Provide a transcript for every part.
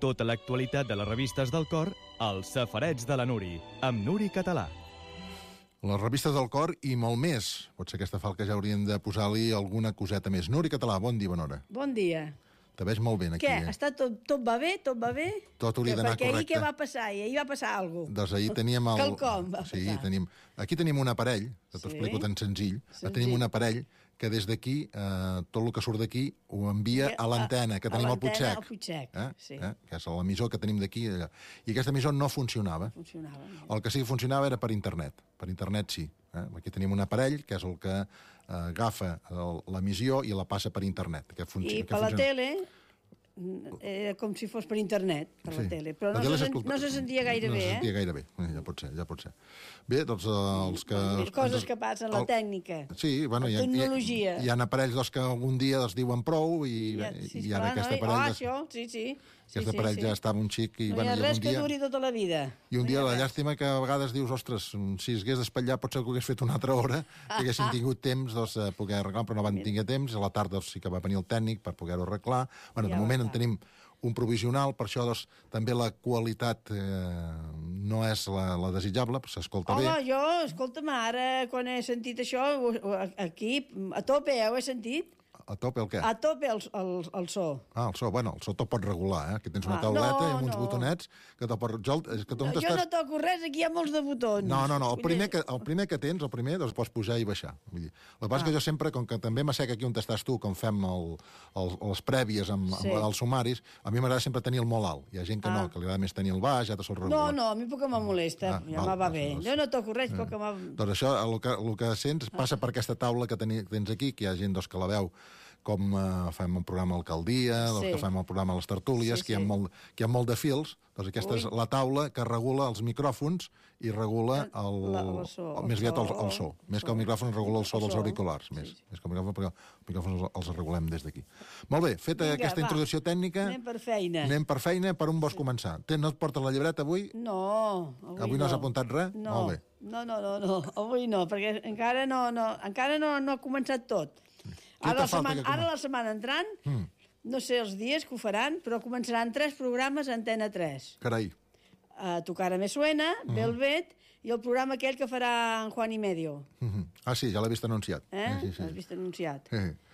Tota l'actualitat de les revistes del cor als Safarets de la Nuri, amb Nuri Català. Les revistes del cor i molt més. Potser aquesta falca ja hauríem de posar-li alguna coseta més. Nuri Català, bon dia, bona hora. Bon dia. Te veig molt ben aquí. Què? Tot va bé? Tot va bé? Tot hauria d'anar correcte. Perquè ahir què va passar? Ahir va passar alguna cosa. Doncs ahir teníem el... Quelcom va passar. Sí, aquí tenim un aparell, que t'ho explico tan senzill. Tenim un aparell que des d'aquí, tot el que surt d'aquí, ho envia a l'antena, que tenim al Puigsec. Al Puigsec, sí. Que és l'emissor que tenim d'aquí. I aquesta emissor no funcionava. El que sí que funcionava era per internet. Per internet sí. Aquí tenim un aparell, que és el que agafa l'emissió i la passa per internet. I per la tele... com si fos per internet, per la tele. Però no se sentia gaire bé, No se sentia gaire bé, ja pot ser. Bé, doncs els que... Coses que passen, la tècnica. Sí, bueno, la tecnologia. Hi ha aparells que algun dia diuen prou i ara aquest aparell... Això, sí. Aquest aparell ja estava un xic i... No hi ha res que duri tota la vida. I un dia la llàstima que a vegades dius, ostres, si es hagués d'espatllar potser que ho hagués fet una altra hora, que haguessin tingut temps de poder arreglar, però no van tenir temps. A la tarda sí que va venir el tècnic per poder-ho arreglar. Bueno, de moment en tenim un provisional, per això també la qualitat no és la desitjable, però s'escolta bé. Home, escolta'm, ara, quan he sentit això, aquí, a tope, ho he sentit. A tope el què? A tope el so. El so, bueno, el so te'l pots regular, Aquí tens una tauleta i uns botonets que te'l pots... Jo no toco res, aquí hi ha molts de botons. No, el primer que tens, doncs pots pujar i baixar. Vull dir, el que passa que jo sempre, com que també m'assec aquí on estàs tu, com fem les prèvies amb els sumaris, a mi m'agrada sempre tenir el molt alt. Hi ha gent que no, que li agrada més tenir el baix, ja te sol regular. No, a mi poc que me molesta, ja me va bé. Jo no toco res, poc que me... Doncs això, el que sents passa per aquesta taula que tens aquí, que hi ha gent que la veu com fem el programa Alcaldia, que fem el programa Les Tertúlies, que hi ha molt de fils, doncs aquesta és la taula que regula els micròfons i regula més aviat el so. Més que el micròfon regula el so dels auriculars. Més que el micròfon, perquè els micròfons els regulem des d'aquí. Molt bé, feta aquesta introducció tècnica... Anem per feina. Per on vols començar? No et portes la llibreta avui? No, avui no has apuntat res? No, molt bé. No, avui no, perquè encara no ha començat tot. Ara la setmana entrant, no sé els dies que ho faran, però començaran 3 programes a Antena 3. Carai. Tu cara me suena, Velvet, i el programa aquell que farà en Juan y Medio. Ah, sí, ja l'he vist anunciat. L'has vist anunciat.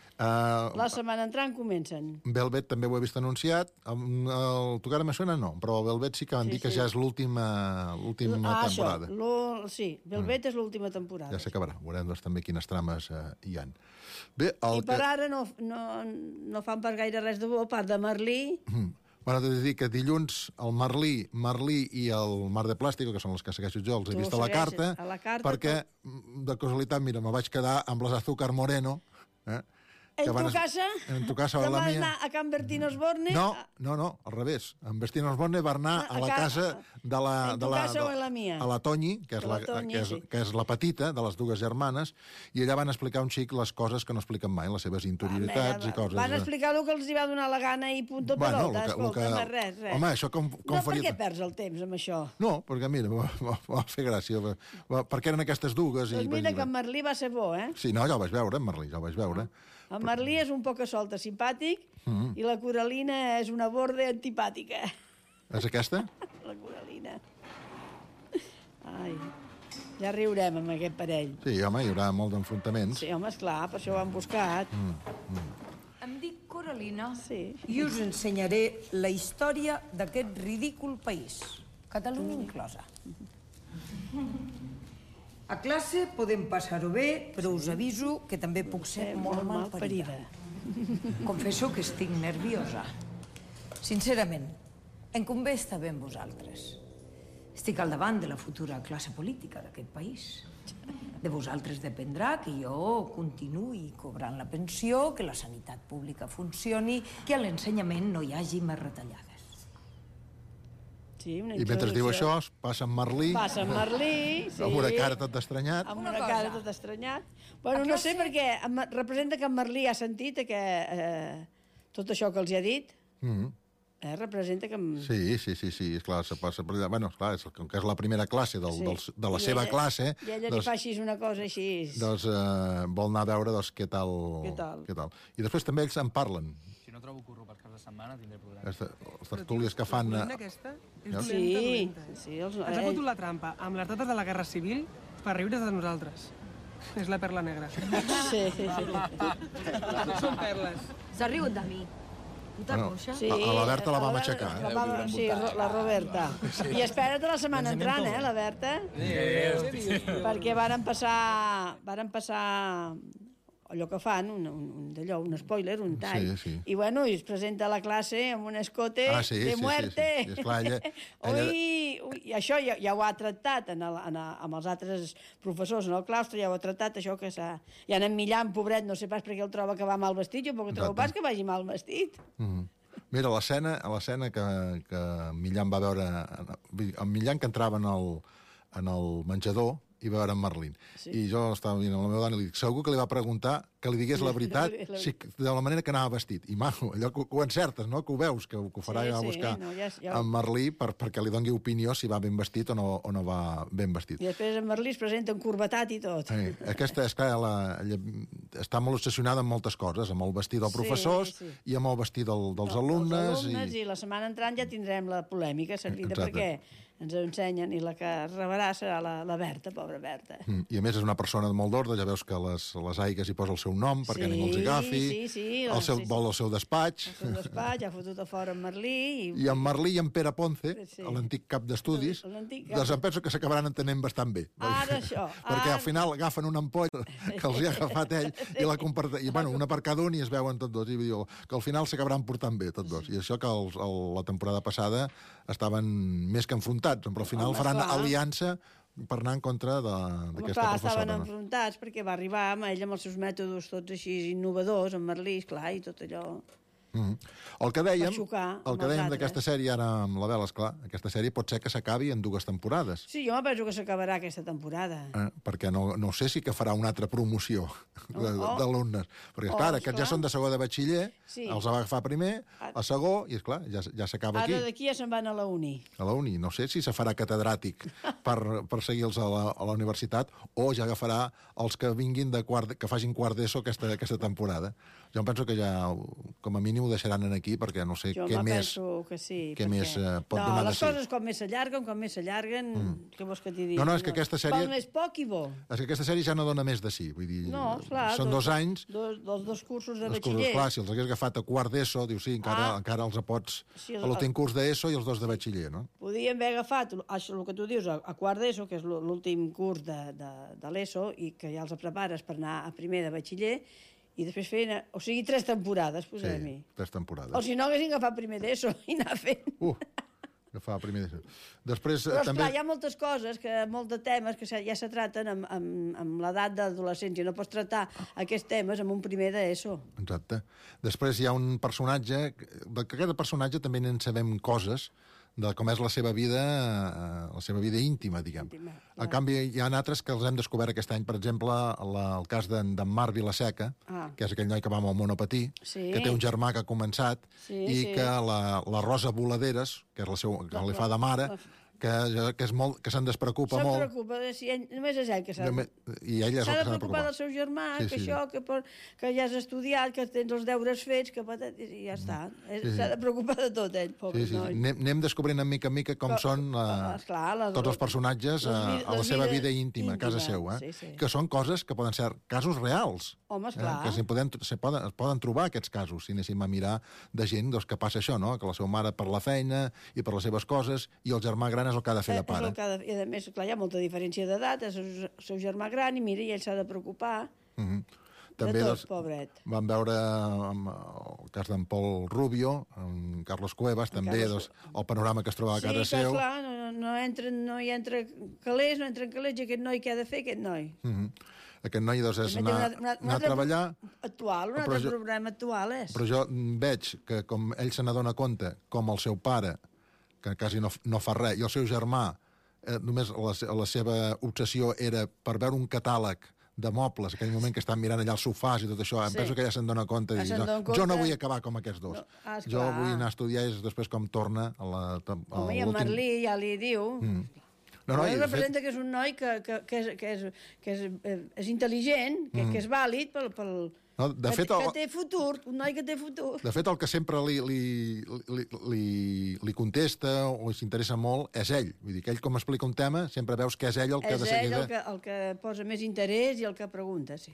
La setmana entrant comencen. Velvet també ho he vist anunciat. El Tu cara me suena no, però Velvet sí que van dir que ja és l'última temporada. Sí, Velvet és l'última temporada. Ja s'acabarà. Veurem també quines trames hi ha. Bé, per ara no fan per gaire res de bo, a part de Merlí. Bueno, t'he de dir que dilluns el Merlí i el Mar de Plàstico, que són els que segueixo jo, els he vist a la carta, perquè, de casualitat, mira, me vaig quedar amb les Azúcar Moreno, En tu casa o a la mia. Anar a Can Bertín Osborne? No, al revés. En Bertín Osborne va anar a la casa de la... En tu casa o a la mia? A la Toñi, que és la petita de les dues germanes, i allà van explicar un xic les coses que no expliquen mai, les seves interioritats i coses. Van explicar el que els hi va donar la gana i punto pelota, escolta, res. Home, això com faria... Per què perds el temps amb això? No, perquè mira, va fer gràcia, perquè eren aquestes dues... Doncs mira que en Merlí va ser bo, Sí, no, ja ho vaig veure, en Merlí, ja ho vaig veure. En Merlí és un poca solta simpàtic i la Coralina és una borde antipàtica. És aquesta? La Coralina. Ai, ja riurem amb aquest parell. Sí, home, hi haurà molt d'enfrontaments. Sí, home, esclar, per això ho han buscat. Em dic Coralina i us ensenyaré la història d'aquest ridícul país, Catalunya inclosa. A classe podem passar-ho bé, però us aviso que també puc ser molt malparida. Confesso que estic nerviosa. Sincerament, em convé estar bé amb vosaltres. Estic al davant de la futura classe política d'aquest país. De vosaltres dependrà que jo continuï cobrant la pensió, que la sanitat pública funcioni, que a l'ensenyament no hi hagi més retallades. Sí, i mentre diu això, passa en Merlí. Passa en Merlí, sí. Amb una cara tot estranyat. Amb una cara tot estranyat. Bueno, no sé, perquè representa que en Merlí ha sentit tot això que els ha dit. Representa que... Sí, esclar, se passa per allà. Bueno, esclar, com que és la primera classe de la seva classe... I ella li fa així una cosa així... Doncs vol anar a veure què tal. I després també ells en parlen. Si no trobo curro per cap de setmana, tindré problemes. Les tertúlies que fan... La aquesta és dolenta, Sí, dolenta. sí. Ens ha fotut la trampa amb les dates de la Guerra Civil per riure's de nosaltres. És la perla negra. Sí. Són perles. S'ha rigut de mi. Puta coixa. Sí, A la Berta la vam aixecar, Sí, la Roberta. I espera't la setmana entrant, la Berta? Perquè varen passar allò que fan, un spoiler, un tall. Sí. I bueno, i es presenta a la classe amb un escote de muerte. Sí. Esclar, I això ja ho ha tractat amb els altres professors en el claustre, ja ho ha tractat, això que i en Millán, pobret, no sé pas per què el troba que va mal vestit, jo perquè trobo pas que vagi mal vestit. Mira, l'escena que Millán va veure... En Millán que entrava en el menjador i va veure en Merlín. I jo estava mirant la meva dona i li dic, segur que li va preguntar que li digués la veritat de la manera que anava vestit. I maco, allò que ho encertes, no? Que ho veus, que ho farà a buscar en Merlí perquè li doni opinió si va ben vestit o no va ben vestit. I després en Merlí es presenta encorbatat i tot. Aquesta, és clar, està molt obsessionada amb moltes coses, amb el vestit dels professors i amb el vestit dels alumnes. I la setmana entrant ja tindrem la polèmica servida perquè ens ho ensenyen i la que rebrà serà la Berta, pobra Berta. I a més és una persona de molt d'ordre, ja veus que les aigues hi posa el seu nom perquè ningú els agafi, vol el seu despatx. El seu despatx, ha fotut a fora en Merlí. I en Merlí i en Pere Ponce, l'antic cap d'estudis, doncs em penso que s'acabaran entenent bastant bé. Ara això. Perquè al final agafen una ampolla que els hi ha agafat ell i la comparteixen. I bueno, una per cada un i es veuen tots dos. I diu que al final s'acabaran portant bé tots dos. I això que la temporada passada estaven més que enfrontats, però al final faran aliança per anar en contra d'aquesta professora. Estaven enfrontats perquè va arribar amb ell amb els seus mètodes tots així innovadors, en Merlí, esclar, i tot allò... El que dèiem d'aquesta sèrie ara amb la Bel, esclar, aquesta sèrie pot ser que s'acabi en 2 temporades. Sí, jo me penso que s'acabarà aquesta temporada. Perquè no sé si que farà una altra promoció d'alumnes. Perquè, esclar, aquests ja són de segó de batxiller, els va agafar primer, a segó, i, esclar, ja s'acaba aquí. Ara d'aquí ja se'n van a la uni. A la uni. No sé si se farà catedràtic per seguir-los a la universitat o ja agafarà els que vinguin que facin quart d'ESO aquesta temporada. Jo em penso que ja, com a mínim, ho deixaran aquí, perquè no sé què més... Jo penso que sí. Què més pot donar de sí. Les coses com més s'allarguen, què vols que t'hi digui? No, és que aquesta sèrie... Val més poc i bo. És que aquesta sèrie ja no dona més de sí. Vull dir, clar, són 2 anys... Els 2 cursos de batxiller. Clar, si els hagués agafat a quart d'ESO, dius, sí, encara els pots... A l'últim curs d'ESO i els 2 de batxiller, no? Podíem haver agafat, això, el que tu dius, a quart d'ESO, que és l'últim curs de l'ESO, i que ja els prepares per anar a primer de batxiller, i després feien, 3 temporades, posem-hi. Sí, 3 temporades. O si no, haguessin agafat primer d'ESO i anar fent. Agafar primer d'ESO. Després, però, també... esclar, hi ha moltes coses, molts de temes que ja se traten amb l'edat d'adolescència. No pots tractar aquests temes amb un primer d'ESO. Exacte. Després hi ha un personatge, d'aquest personatge també en sabem coses, de com és la seva vida íntima, diguem. En canvi, hi ha altres que els hem descobert aquest any, per exemple, el cas d'en Marc Vilaseca, que és aquell noi que va amb el monopatí, que té un germà que ha començat, i que la Rosa Voladeres, que li fa de mare, que se'n despreocupa molt. Se'n preocupa, només és ell que s'ha de... I ell és el que s'ha de preocupar del seu germà, que ja has estudiat, que tens els deures fets, i ja està. S'ha de preocupar de tot, ell, pobre noi. Anem descobrint en mica com són tots els personatges a la seva vida íntima, a casa seu, que són coses que poden ser casos reals. Home, esclar. Que es poden trobar aquests casos, si anéssim a mirar de gent que passa això, que la seva mare per la feina i per les seves coses, i el germà gran és el que ha de fer de pare. I a més, clar, hi ha molta diferència d'edat, és el seu germà gran, i mira, i ell s'ha de preocupar també, de tot, pobret. Vam veure el cas d'en Pol Rubio, en Carlos Cuevas, també, el panorama que es trobava a casa seu. Sí, clar, no hi entra calés, i aquest noi què ha de fer, aquest noi? Aquest noi és anar a treballar... Actual, un altre problema actual és. Però jo veig que com ell se n'adona compte, com el seu pare, que quasi no fa res, i el seu germà, només la seva obsessió era per veure un catàleg de mobles, aquell moment que estan mirant allà els sofàs i tot això, em penso que ja se'n dona compte i jo no vull acabar com aquests dos. Jo vull anar a estudiar i després com torna a home, i en Merlí ja li diu... Representa que és un noi que és intel·ligent, que és vàlid que té futur, un noi que té futur. De fet, el que sempre li contesta o s'interessa molt és ell. Vull dir que ell, com explica un tema, sempre veus que és ell el que de seguida... És ell el que posa més interès i el que pregunta, sí.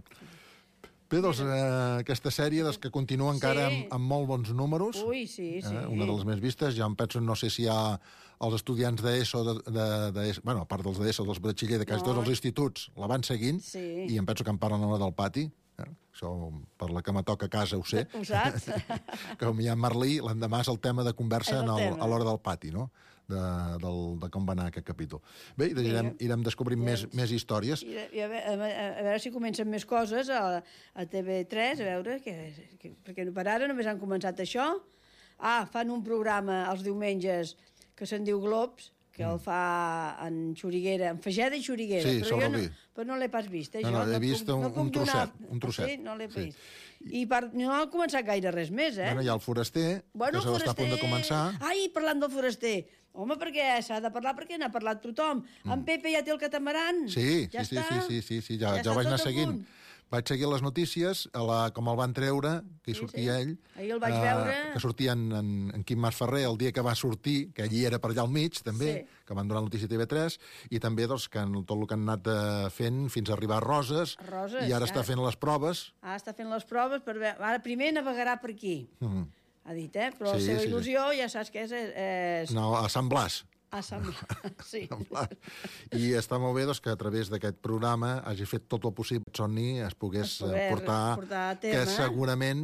Bé, doncs, aquesta sèrie que continua encara amb molt bons números. Ui, sí. Una de les més vistes. Jo em penso, no sé si hi ha els estudiants d'ESO, bueno, a part dels d'ESO, dels batxiller, de quasi tots els instituts, la van seguint, i em penso que en parlen a l'hora del pati. Això, per la que me toca a casa, ho sé. Ho saps? Com hi ha Merlí, l'endemà és el tema de conversa a l'hora del pati, no? De com va anar aquest capítol. Bé, irem descobrint més històries. I a veure si comencen més coses a TV3, a veure, perquè per ara només han començat això. Fan un programa els diumenges que se'n diu Globs, que el fa en Xuriguera, en Fageda i Xuriguera. Sí, sobre el vi. Però no l'he pas vist. No, he vist un trosset. Sí, no l'he vist. I no ha començat gaire res més, Hi ha el Foraster, que està a punt de començar. Ai, parlant del Foraster. Home, perquè s'ha de parlar, perquè n'ha parlat tothom. En Pepe ja té el catamaran. Sí, ja ho vaig anar seguint. Vaig seguir les notícies, com el van treure, que hi sortia ell. Ahir el vaig veure. Que sortia en Quim Mas Ferrer el dia que va sortir, que allí era per allà al mig, també, que van donar la notícia a TV3, i també que tot el que han anat fent fins a arribar a Roses, i ara està fent les proves. Està fent les proves per veure... Ara primer navegarà per aquí, ha dit, però la seva il·lusió ja saps què és... No, a Sant Blas. Sí. I està molt bé que a través d'aquest programa hagi fet tot el possible que Sony es pogués portar que segurament,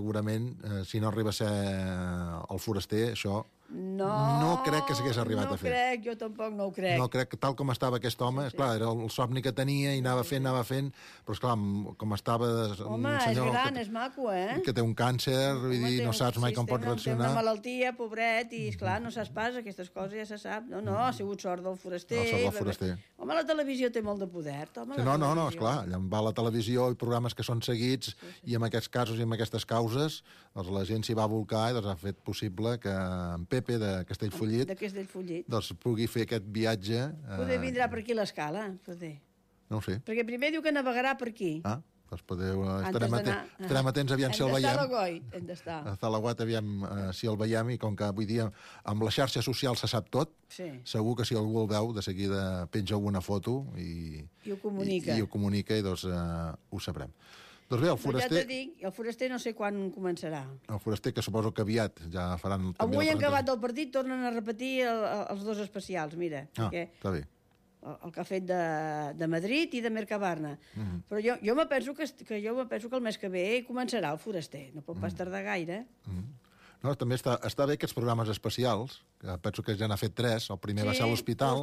si no arriba a ser el Foraster, això no crec que s'hagués arribat a fer. No crec, jo tampoc no ho crec. No crec que tal com estava aquest home, esclar, era el somni que tenia i anava fent, però esclar, com estava... Home, és gran, és maco, que té un càncer, vull dir, no saps mai com pot reaccionar. Té una malaltia, pobret, i esclar, no saps pas, aquestes coses ja se sap. No, ha sigut sort del Foraster. Home, la televisió té molt de poder. No, esclar, allà va la televisió i programes que són seguits, i en aquests casos i en aquestes causes, la gent s'hi va volcar i ha fet possible que en Pepe de Castellfollit pugui fer aquest viatge. Poder vindrà per aquí l'escala, poder. No ho sé. Perquè primer diu que navegarà per aquí. Doncs estarem atents aviam si el veiem. Hem d'estar a Talaguat, aviam si el veiem, i com que avui dia amb les xarxes socials se sap tot, segur que si algú el veu, de seguida penja alguna foto i ho comunica i doncs ho sabrem. Doncs bé, el Foraster... Ja t'ho dic, el Foraster no sé quan començarà. El Foraster, que suposo que aviat ja faran... Avui, en acabat del partit, tornen a repetir els dos especials, mira. Està bé. El que ha fet de Madrid i de Mercabarna. Però jo me penso que el mes que ve començarà el Foraster. No pot pas tardar gaire. No, també està bé aquests programes especials, que penso que ja n'ha fet 3. El primer va ser l'Hospital.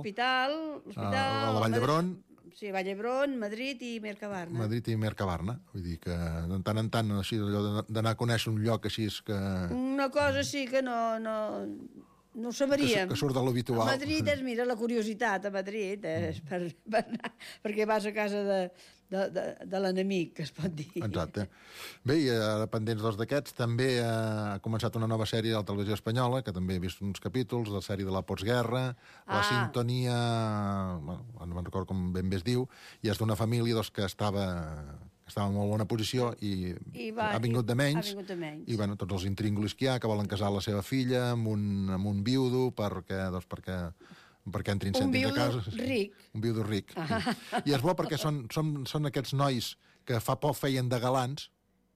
A la Vall d'Hebron. Sí, Vall d'Hebron, Madrid i Mercabarna. Vull dir que de tant en tant, així, d'anar a conèixer un lloc així és que... Una cosa sí que no ho sabríem. Que surt de l'habitual. A Madrid és, mira, la curiositat a Madrid és per anar, perquè vas a casa de l'enemic, que es pot dir. Exacte. Bé, i ara pendents d'aquests, també ha començat una nova sèrie de la televisió espanyola, que també he vist uns capítols, la sèrie de la postguerra, la sintonia, no me'n recordo com ben bé es diu, i és d'una família que estava en molt bona posició i ha vingut de menys. I tots els intríngulis que hi ha, que volen casar la seva filla amb un viudo perquè entrin cèntims a casa. Un viudo ric. I és bo perquè són aquests nois que fa poc feien de galants.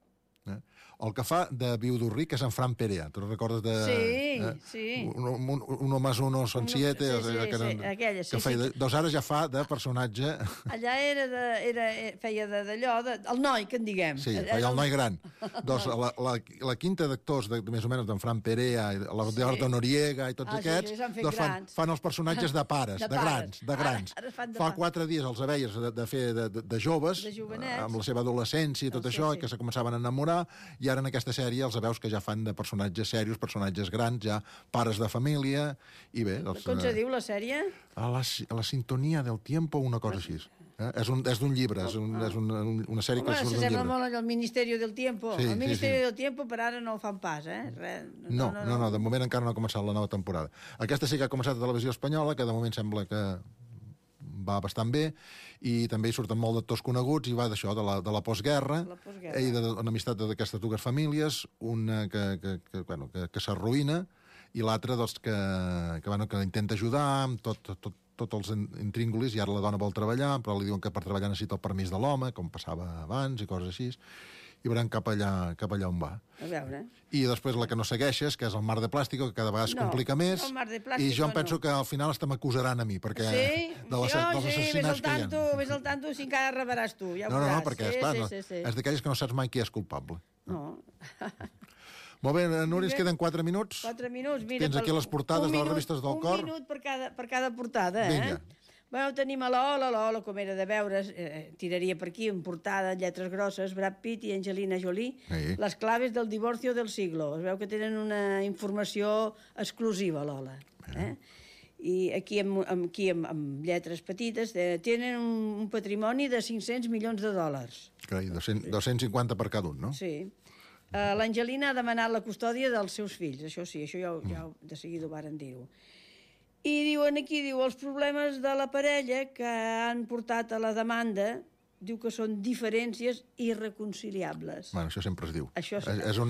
El que fa de viudo ric és en Fran Perea. Tu recordes de... Sí. Uno más uno son siete. Aquella, sí. Doncs ara ja fa de personatge... Allà feia d'allò, el noi, que en diguem. Sí, feia el noi gran. Doncs la quinta d'actors, més o menys, d'en Fran Perea, l'Eduardo Noriega i tots aquests, fan els personatges de pares, de grans. Fa 4 dies els veies de fer de joves, amb la seva adolescència i tot això, que se començaven a enamorar, i ara en aquesta sèrie els veus que ja fan de personatges serios, personatges grans, ja pares de família, i bé... Com se diu la sèrie? A la sintonia del tiempo, una cosa així. És d'un llibre, és una sèrie que surt d'un llibre. S'assembla molt al Ministeri del Tiempo. El Ministeri del Tiempo per ara no ho fan pas, No, de moment encara no ha començat la nova temporada. Aquesta sí que ha començat a Televisió Espanyola, que de moment sembla que va bastant bé, i també hi surten molt d'actors coneguts, i va d'això, de la postguerra, i de l'amistat d'aquestes dues famílies, una que s'arruïna, i l'altra que intenta ajudar amb tots els intríngulis, i ara la dona vol treballar, però li diuen que per treballar necessita el permís de l'home, com passava abans i coses així, i veurem cap allà on va. A veure. I després la que no segueixes, que és el Mar de Plàstico, que cada vegada es complica més, i jo em penso que al final hasta m'acusaran a mi, perquè dels assassinats que hi ha. Vés al tanto, si encara rebràs tu, ja ho veuràs. No, perquè, esclar, és d'aquelles que no saps mai qui és culpable. No. Molt bé, Núria, ens queden 4 minuts. 4 minuts, mira. Tens aquí les portades de les revistes del Cor. Un minut per cada portada, Vinga. Bueno, tenim a l'Ola, com era de veure, tiraria per aquí, en portada, lletres grosses, Brad Pitt i Angelina Jolie, les claves del divorcio del siglo. Es veu que tenen una informació exclusiva, l'Ola. I aquí, amb lletres petites, tenen un patrimoni de 500 milions de dòlars. Carai, 250 per cada un, no? Sí. L'Angelina ha demanat la custòdia dels seus fills, això sí, això ja de seguida ho varen dir-ho. I diuen aquí, els problemes de la parella que han portat a la demanda, diu que són diferències irreconciliables. Bueno, això sempre es diu. És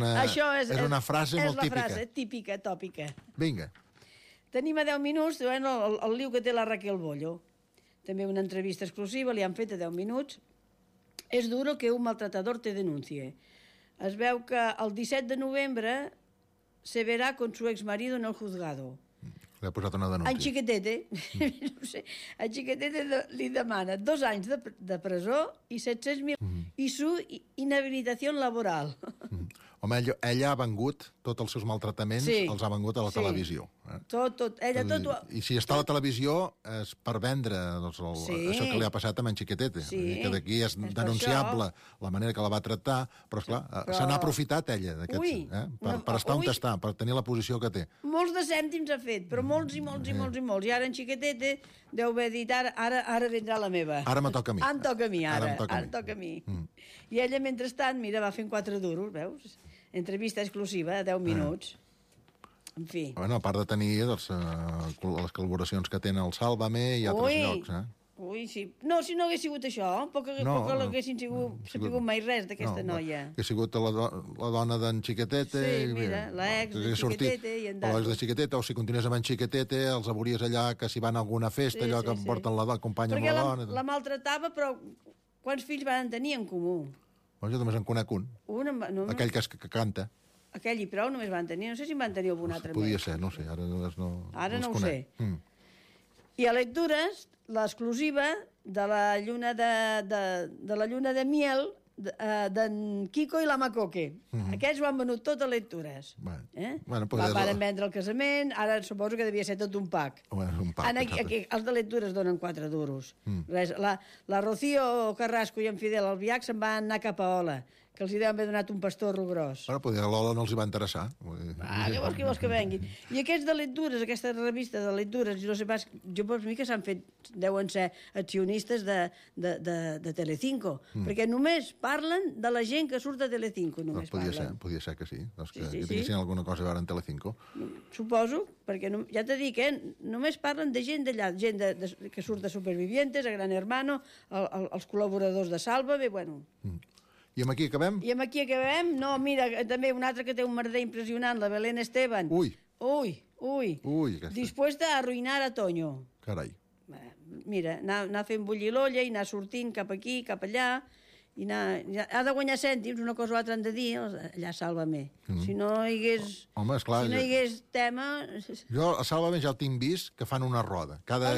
una frase molt típica. És la frase típica, tòpica. Vinga. Tenim a 10 minuts el liu que té la Raquel Bollo. També una entrevista exclusiva, li han fet a 10 minuts. És duro que un maltratador te denuncie. Es veu que el 17 de novembre se verá con su exmarido en el juzgado. Li ha posat una denúncia. En Chiquetete, no sé, en Chiquetete li demana 2 anys de presó i 700.000 i su inhabilitació laboral. Home, ella ha vengut tots els seus maltrataments, els ha vengut a la televisió. Tot. I si està a la televisió és per vendre això que li ha passat a en Chiquetete. Que d'aquí és denunciable la manera que la va tractar, però esclar, se n'ha aprofitat ella per estar on està, per tenir la posició que té. Molts de cèntims ha fet, però molts. I ara en Chiquetete deu haver dit, ara vindrà la meva. Ara me toca a mi. Em toca a mi, ara em toca a mi. I ella, mentrestant, mira, va fent 4 duros, veus? Entrevista exclusiva, 10 minuts. En fi. Bueno, a part de tenir les col·laboracions que tenen el Sálvame i altres llocs, Ui, sí. No, si no hagués sigut això, poc l'haguessin sabut mai res d'aquesta noia. Que ha sigut la dona d'en Chiquetete. Sí, mira, l'ex de Chiquetete i en l'ex de Chiquetete, o si continues amb en Chiquetete, els veuries allà que si van a alguna festa, allò que porten la dona, acompanya amb la dona. Perquè la maltratava, però quants fills van tenir en comú? Jo només en conec un. Aquell que canta. Aquell i prou només van tenir. No sé si en van tenir algun altre més. Podia ser, no sé. Ara no ho sé. I a lectures, l'exclusiva de la lluna de miel d'en Kiko i la Macoque. Aquests ho han venut tot a lectures. Van vendre el casament, ara suposo que devia ser tot un pack. Els de lectures donen 4 duros. La Rocío Carrasco i en Fidel Albiach se'n van anar cap a Ola, que els hi deuen haver donat un pastorro gros. Però potser a l'Ola no els hi va interessar. Què vols que venguin? I aquests de lectures, aquesta revista de lectures, no sé pas, jo per mi que s'han fet, deuen ser accionistes de Telecinco, perquè només parlen de la gent que surt de Telecinco, només parlen. Podia ser que sí, que tinguessin alguna cosa a veure en Telecinco. Suposo, perquè ja t'he dit, només parlen de gent d'allà, gent que surt de Supervivientes, a Gran Hermano, els col·laboradors de Sálvame, bueno... I amb aquí acabem? I amb aquí acabem? No, mira, també un altre que té un merder impressionant, la Belén Esteban. Ui. Dispuesta a arruïnar a Toño. Carai. Mira, anar fent bullir l'olla i anar sortint cap aquí, cap allà, i ha de guanyar cèntims, una cosa o altra han de dir, allà Sálvame. Si no hi hagués tema... Jo a Sálvame ja el tinc vist que fan una roda. Cada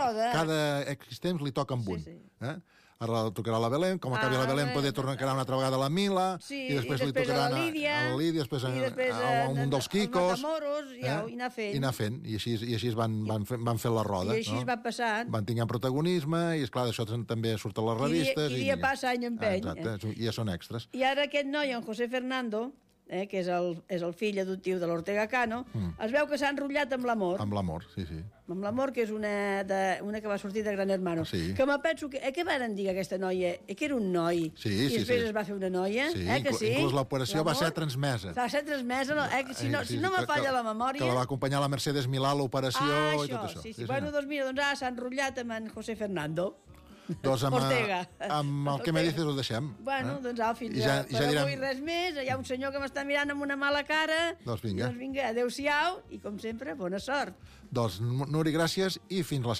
X temps li toquen un. Ara tocarà la Belén, com acabi la Belén poder tornar a quedar una altra vegada a la Mila, i després li tocarà a la Lídia, després a un dels Quicos, i anar fent. I així van fent la roda. I així va passant. Van tinguent protagonisme, i esclar, d'això també surt a les revistes. I dia passa, any empeny. Exacte, i ja són extras. I ara aquest noi, en José Fernando, que és el fill adoptiu de l'Ortega Cano, es veu que s'ha enrotllat amb l'Amor. Amb l'Amor, sí. Amb l'Amor, que és una que va sortir de Gran Hermano. Sí. Que me penso que... Què varen dir aquesta noia? Que era un noi. Sí. I després es va fer una noia. Sí, que sí? Inclús l'operació va ser transmesa. Va ser transmesa, si no me falla la memòria... Que la va acompanyar la Mercedes Milà, l'operació i tot això. Sí. Bueno, doncs mira, ara s'ha enrotllat amb en José Fernando. Doncs Ortega. Amb el que me dices ho deixem. Bueno, doncs fins ja avui res més. Hi ha un senyor que m'està mirant amb una mala cara. Doncs vinga. Adéu-siau i, com sempre, bona sort. Doncs, Nuri, gràcies i fins la